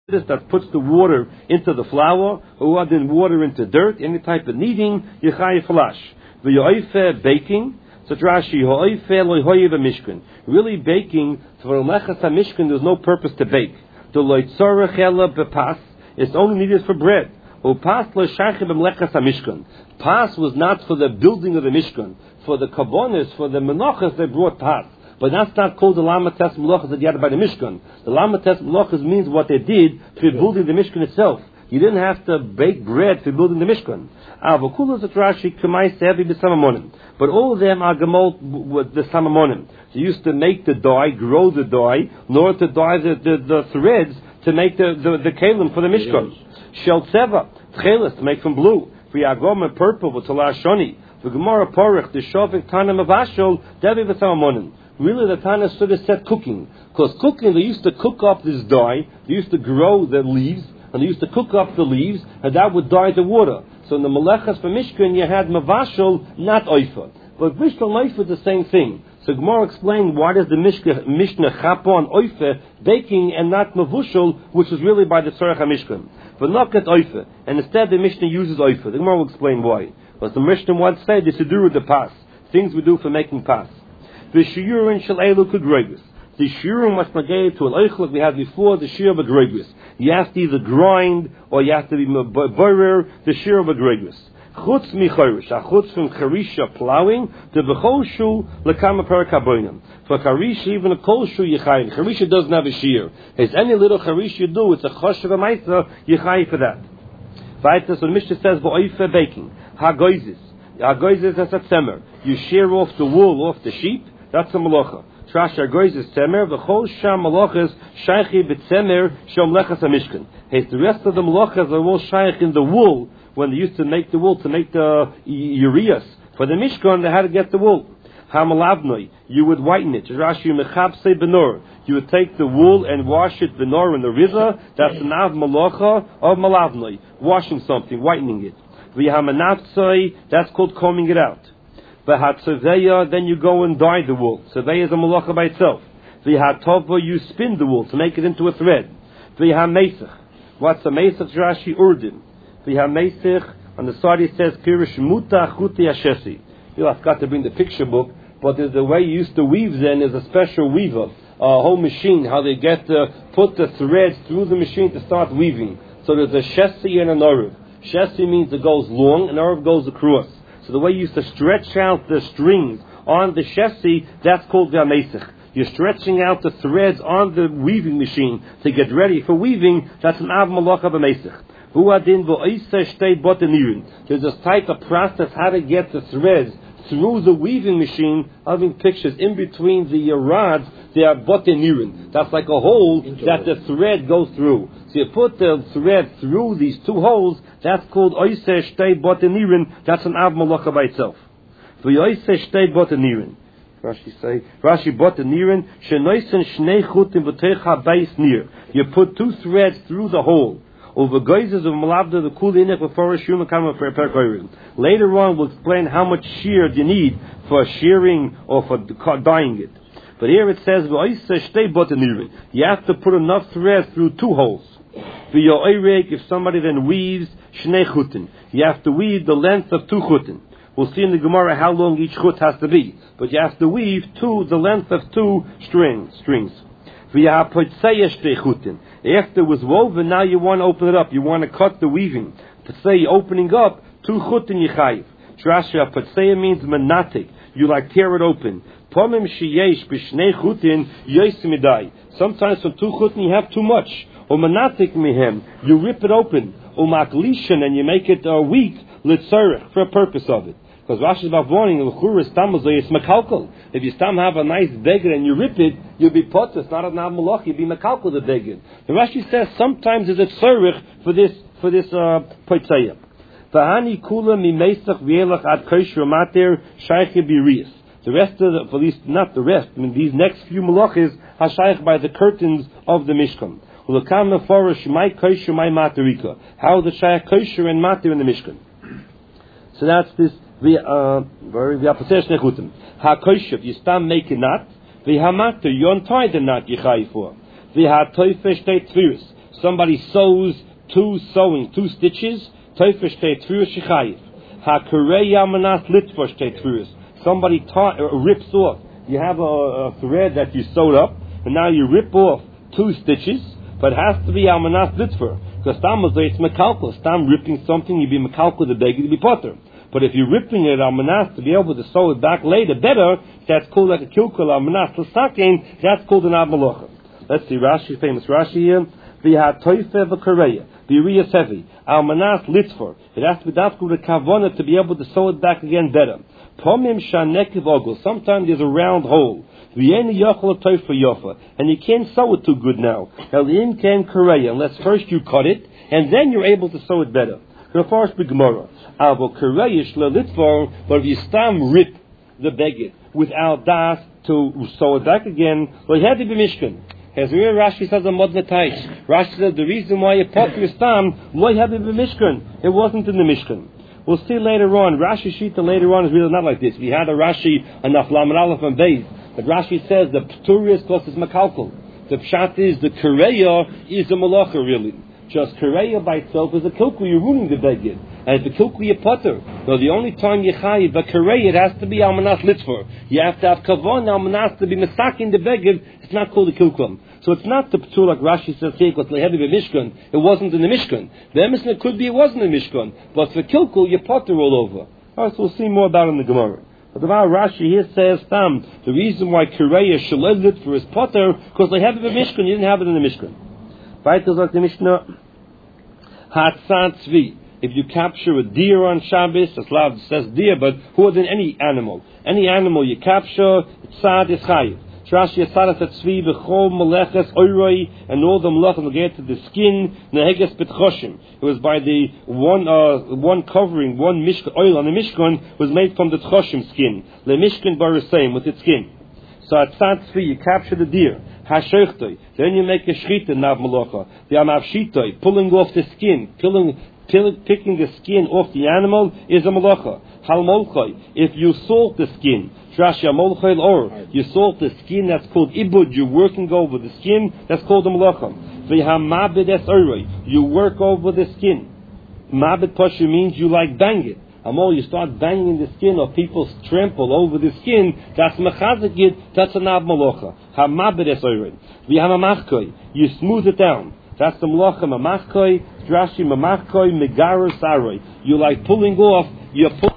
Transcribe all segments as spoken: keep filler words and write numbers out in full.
that puts the water into the flour, or then water into dirt, any type of kneading, Yechayev Falash. V'yoife baking, so Rashi, Hoife loihoyev mishkan. Really baking, for Lechas HaMishkan, there's no purpose to bake. The loitzorech ela bepas, it's only needed for bread. Upas loishachim b'mlechas HaMishkan. Pas was not for the building of the Mishkan. For the kabbonis, for the menachas, they brought pas. But that's not called the Lamates Melachas that you had by the Mishkan. The Lamates Melachas means what they did for building the Mishkan itself. You didn't have to bake bread for building the Mishkan. But all of them are gemol with the samamonim. They used to make the dye, grow the dye, in order to dye the, the, the threads to make the, the, the kalim for the Mishkan. Shel Tseva, tchelis, to make from blue. For Yagom and purple, with Talar Shoni. For Gemara Porach, the Shovik Tanam of Ashol, Devi v'samamonim. Really, the Tana stood as said cooking. Because cooking, they used to cook up this dye, they used to grow the leaves, and they used to cook up the leaves, and that would dye the water. So in the Melechas for Mishkan, you had Mavashal, not Oifa. But Mishnah and Oifa is the same thing. So Gemara explained why does the Mishnah, Mishnah chap on Oifa, baking, and not Mavushal, which is really by the Tzorech HaMishkan. But not at Oifa. And instead the Mishnah uses Oifa. The Gemara will explain why. Because the Mishnah once said this to do with the pas. Things we do for making pas. The shiurin shel elu k'gregus. The shiurin must negate to an oichel like we had before, the shiur of a gregus. You have to either grind, or you have to be borer, the shiur of a gregus. Chutz mi chorish, a chutz from charisha plowing, to b'choshu lekama perakabonim. For charisha, even a kolshu yichayim. Charisha doesn't have a shiur. It's any little charisha you do, it's a chosh of a maisa, yichayim for that. Right, so the Mishnah says, v'oife baking. Ha-goizis. Ha-goizis is a tzemer. You shear off the wool off the sheep, that's a malacha. Trash agoiz is tzemer, v'chol sham malachas shaychi b'tzemer shom lechas hamishkan. Hey, the rest of the malachas are all shaykh in the wool, when they used to make the wool, to make the ureas. For the mishkan, they had to get the wool. Hamalavnoi, you would whiten it. Rashi mechabse benor. You would take the wool and wash it benor in the river. That's an av malacha of malavnoi. Washing something, whitening it. V'hamanatzoi, that's called combing it out. V'hatzoveya, then you go and dye the wool. Soveya is a malacha by itself. V'hatova, you spin the wool to make it into a thread. V'hamesach, what's a mesach? Rashi urdim. V'hamesach, on the side it says pirish muta chuti ashesi. You know, I've got to bring the picture book, but there's the way you used to weave then is a special weaver, a whole machine, how they get to put the threads through the machine to start weaving. So there's a shesi and an orev. Shesi means it goes long, and orev goes across. So the way you used to stretch out the strings on the shesi, that's called the amesich. You're stretching out the threads on the weaving machine to get ready for weaving. That's an av malach of amesich. There's this type of process how to get the threads through the weaving machine. Having pictures in between the rods, they are botenirin. That's like a hole that the thread goes through. So you put the thread through these two holes. That's called oiseh shtei botenirin. That's an av malacha by itself. For oiseh shtei botenirin, Rashi say, Rashi botenirin shenoisen shnei chutim v'techa bais nir. You put two threads through the hole. Over geizes of malavda the kul inek before a shuma kama for perkoirin. Later on, we'll explain how much shear you need for shearing or for dyeing it. But here it says you have to put enough thread through two holes. If somebody then weaves shnei chutin, you have to weave the length of two chutin. We'll see in the Gemara how long each chut has to be, but you have to weave two the length of two strings. Strings. After it was woven, now you want to open it up. You want to cut the weaving. To say opening up, two chutin yichayiv. Trasha patseya means manatik. You like tear it open. Pomim sheyesh b'shnei chutin yosimidai. Sometimes from two chutin you have too much. Or manatik mihem. You rip it open. Or maklishan, and you make it uh, weak. Litzarech, for a purpose of it. Because Rashi is about warning, it's mekalkal. If you stam have a nice beggar and you rip it, you'll be potus, not a nav malach, you'll be mekalkal the beggar. The Rashi says sometimes it's a tzarech for this for this uh poitzayah. V'hani kula mimeisach v'elach ad kosher mater shayche b'riyas. The rest of the, for least not the rest, I mean these next few malachis are shaykh by the curtains of the Mishkan. Ulakam nefarish my kosher my materika. How the shaykh kosher and mater in the Mishkan. So that's this. The uh, very the opposition nechutim. Ha koshev you stam make a knot. The hamater you untie the knot you chay for. The ha toife shtei tziris. Somebody sews two sewing, two stitches. Teufel steht für Shechayiv. HaKureya Amanas Litfor steht für. Somebody ta- uh, rips off. You have a, a thread that you sewed up, and now you rip off two stitches, but it has to be Amanas Litfor. Because Stam it's Mekalko. Stam ripping something, you be Mekalko the beg, you be Potter. But if you're ripping it Amanas to be able to sew it back later better, that's called like a kilkul Amanas L'sakein, that's called an Av Malocha. Let's see Rashi, famous Rashi here. V'ha toife v'kareya. V'riyas heavy. Almanas litfor. It has to be that good a kavana to be able to sew it back again better. Pomim shanekiv ogul. Sometimes there's a round hole. V'yeni yochel toife yofa. And you can't sew it too good now. Elim ken kareya. Unless first you cut it, and then you're able to sew it better. First big Gemara. Avo kareya shla litfor. But if you stam rip the beged without das to sew it back again, well, you had to be mishkan. As we Rashi says on Modna Taish, Rashi says the reason why you pop your stam, loy have it in the Mishkan. It wasn't in the Mishkan. We'll see later on. Rashi Shita later on is really not like this. We had a Rashi on Aflam and Aleph and Beis, but Rashi says the Pturius plus is Makalkal. The Pshat is the Kureya is a Malacha really. Just Kureya by itself is a kilku. You're ruining the beged. And it's a kilku you putter. So the only time you chayiv but Kureya, it has to be Almanas Litzfor. You have to have Kavon Almanas to be Mesakin the beged. It's not called a kilkum. So it's not the p'tur like Rashi says here, because lehevi b'mishkan. It wasn't in the Mishkan. The emerson it could be it wasn't in the Mishkan, but for kilkul you potter all over. Alright, so we'll see more about it in the Gemara. But the Rashi here says, Tam, the reason why Kireya shaled for his potter, because lehevi b'mishkan, you didn't have it in the Mishkan. Weiter like the Mishnah, Hatzan Tzvi. If you capture a deer on Shabbos, as loud says deer, but more than any animal, any animal you capture, tzad is chayiv. Rashi Yasarat Tzvi v'chol meleches oiroi, and all the melechas related to the skin neheges betchoshim. It was by the one uh, one covering, one mishkan oil on the mishkan was made from the tchoshim skin. Le mishkan baraseim with its skin. So at tzad tzvi you capture the deer. Hashochtoi. Then you make a shchita nav melacha. The amavshitoi, pulling off the skin, pulling. Picking the skin off the animal is a malacha. Halmolchoi. If you salt the skin, or you salt the skin, that's called ibud. You're working over the skin, that's called a malacha. You work over the skin. Mabed pashu means you like bang it. Amol, you start banging the skin, or people trample over the skin. That's mechazikid. That's a nav malacha. Hamabed es oiroi. V'hamamachkoi. You smooth it down. That's the malacha mamachkoi. Drashi mamachkoi megaru saroi. You like pulling off. You pull.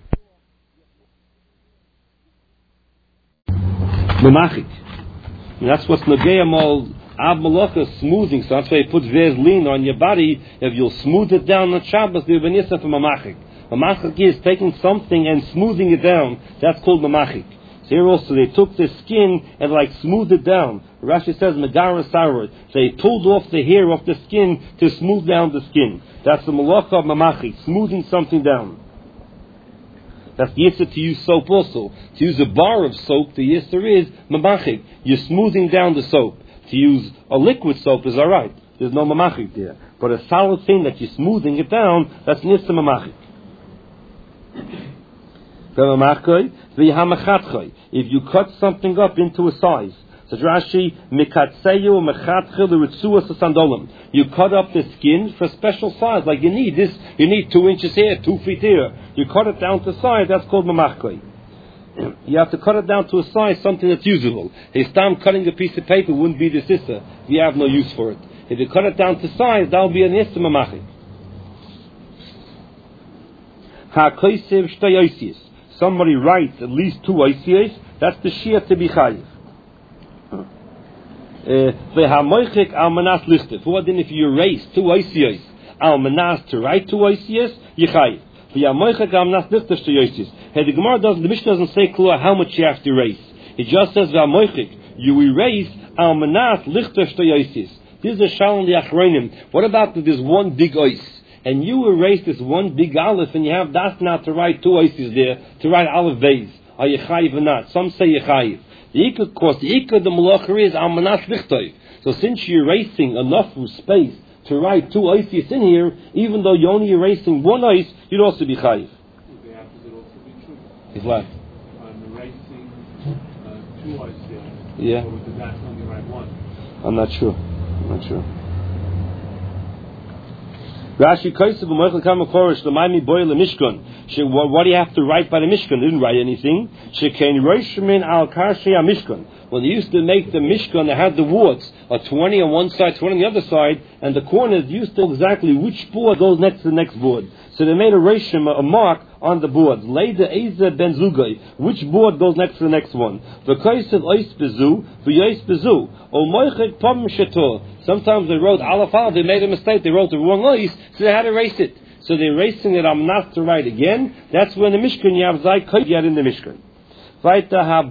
Mamachik. That's what's negayamol ab malacha smoothing. So that's why you put Vaseline on your body. If you'll smooth it down on Shabbos, there'll be nisa for mamachik. Mamachik is taking something and smoothing it down. That's called mamachik. So here also they took the skin and like smoothed it down. Rashi says megara sarod. They pulled off the hair off the skin to smooth down the skin. That's the malacha of mamachik, smoothing something down. That's the yisr to use soap also. To use a bar of soap, the yisr is mamachik. You're smoothing down the soap. To use a liquid soap is alright. There's no mamachik there. But a solid thing that you're smoothing it down, that's yisr mamachik. If you cut something up into a size, so Rashi mikatseyu mechatchil uritzuas sandolim. You cut up the skin for a special size, like you need this. You need two inches here, two feet here. You cut it down to size. That's called mamachkoi. You have to cut it down to a size, something that's usable. If stam cutting a piece of paper wouldn't be the sissa. You have no use for it. If you cut it down to size, that will be an issa mamachik. Ha-koisev shtay. Somebody writes at least two oisiyos, that's the shia to be chayiv. V'hamoichik almanas listed. What then if you erase two oisiyos, almanas to write two oisiyos, you chayiv. V'hamoichik almanas listed to oisiyos. Hey, the Gemara doesn't, the Mishnah doesn't say clear how much you have to erase. It just says v'hamoichik, you erase almanas lichter to oisiyos. This is a shalom the achronim. What about if there's one big ois? And you erase this one big aleph, and you have das now to write two oises there, to write aleph beis. Are you chayiv or not? Some say you chayiv. The ikka, of course, the ikka, the malacha is almanas lichtov. So since you're erasing enough space to write two oises in here, even though you're only erasing one ois, you'd also be chayiv. The opposite also be true. Is what? I'm erasing uh, two oises. Yeah. But with the das only write one. I'm not sure. I'm not sure. Rashi Kaisav U'Moichel Kama Korish L'Maymi Boy L'Mishkan. What do you have to write by the Mishkan? They didn't write anything. Shekein Roshmin Al Karshei HaMishkan. When they used to make the Mishkan, they had the wards, a twenty on one side, twenty on the other side, and the corners used to know exactly which board goes next to the next board. So they made a reshim, a mark on the boards. Leida Eza Ben Zugay, which board goes next to the next one. V'Kaisav Ois Bezu, V'Yois Bezu, O Moichek Pom Shetor. Sometimes they wrote Aleph Al, they made a mistake, they wrote the wrong Ois, so they had to erase it. So they're erasing it, I'm not to write again. That's when the Mishkan, you have Zay Koyat in the Mishkan. If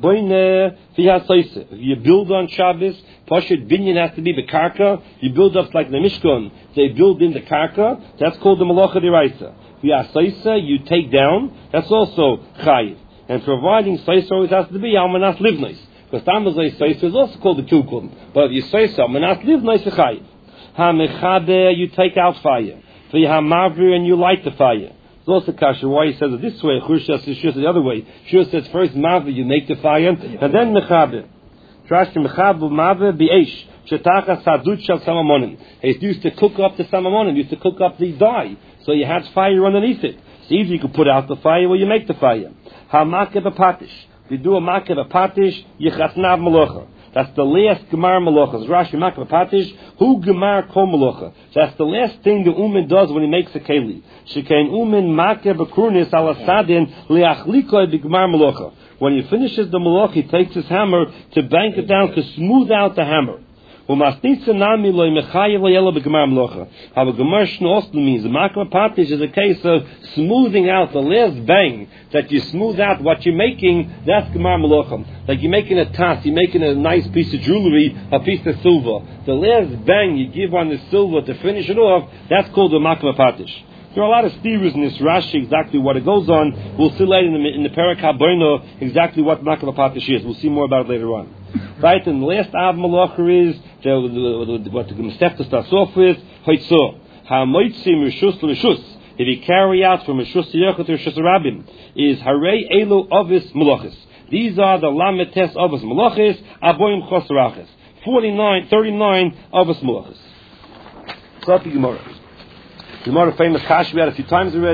you build on Shabbos, Pashut Binyan has to be the Karka. You build up like the Mishkan, they build in the Karka. That's called the Malacha D'Oraisa. V'Yasaisa, you take down. That's also Chayiv. And providing Saisa always has to be Almanas Livnais. Because Tamazai Saisa is also called the Kilkum. But if you say so, Almanas Livnais is Chayiv. HaMechabe, you take out fire. V'Hamavri, and you light the fire. It's also kasha why he says it this way. Churshas is the other way. Shur says first mavi, you make the fire, and then mechabe. Trash mechabe mavi b'eish shetachas hadut shel samamonim. He used to cook up the samamonim. Used to cook up the dye, so you had fire underneath it. It's easy. You could put out the fire or you make the fire. Hamake b'patish. If you do a make b'patish, yichatnav malocha. That's the last Gemar Malachas. Rashi Makra Patish, Hu Gemar Kol Malacha. That's the last thing the Umin does when he makes a Keli. Shekain Umin Makra Bekurnis Ala Sadin Leachlikoi B'Gemar Malacha. When he finishes the Malach, he takes his hammer to bank it down, to smooth out the hammer. How a Gemar Shno means the Makra Patish is a case of smoothing out the last bang that you smooth out what you're making. That's Gemar Malachim. Like you're making a tas, you're making a nice piece of jewelry, a piece of silver. The last bang you give on the silver to finish it off, that's called the Makra Patish. There are a lot of theories in this Rashi exactly what it goes on. We'll see later in the, in the Perek HaBoino exactly what Makra Patish is. We'll see more about it later on. Right, and the last Av Malacha is the, the, the, what the Gemara starts off with Hoitzor. HaMoitzi Rishus L'Rishus. If you carry out from Rishus Yochot to Rishus Rabim, is Harei Elu Ovis Malachis. These are the Lametes Ovis Malachis, Aboim Chos Rachis. forty-nine, thirty-nine Ovis Malachis. So, Gemara. Gemara famous Kash we had a few times already.